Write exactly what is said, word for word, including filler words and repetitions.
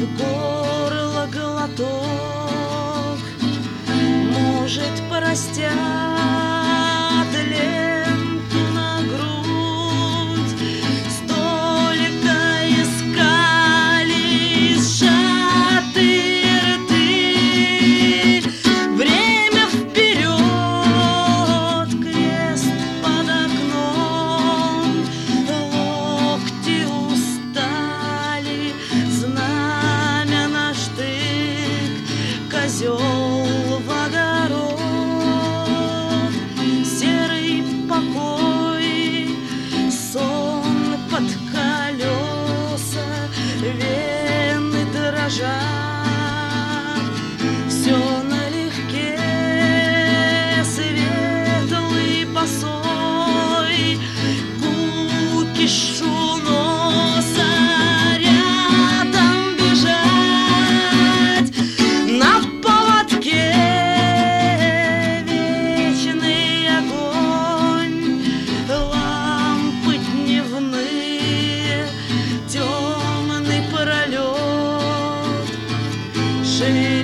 горло глоток, может, порастят ленту на грудь. Столько искали сжатые рты. Время вперед, крест под окном, локти устали, знамя на штык, козел в огород. Серый покой, сон под колеса, вены дрожат, все налегке, светлый босой, кукишу носа, рядом бежать на поводке. Вечный огонь, лампы дневные, темный пролет,